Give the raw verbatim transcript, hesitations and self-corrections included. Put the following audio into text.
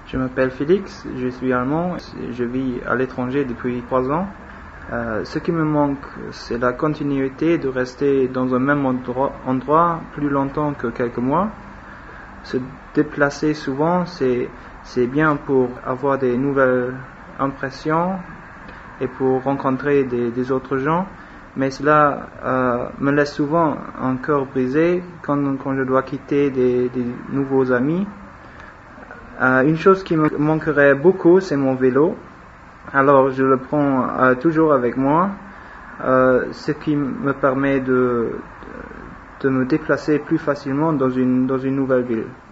Je m'appelle Félix, je suis allemand, je vis à l'étranger depuis trois ans. Euh, ce qui me manque, c'est la continuité de rester dans un même endroit, endroit plus longtemps que quelques mois. Se déplacer souvent, c'est, c'est bien pour avoir des nouvelles impressions et pour rencontrer des, des autres gens, mais cela euh, me laisse souvent un cœur brisé quand, quand je dois quitter des, des nouveaux amis. Euh, une chose qui me manquerait beaucoup, c'est mon vélo. Alors je le prends euh, toujours avec moi, euh, ce qui me permet de, de me déplacer plus facilement dans une, dans une nouvelle ville.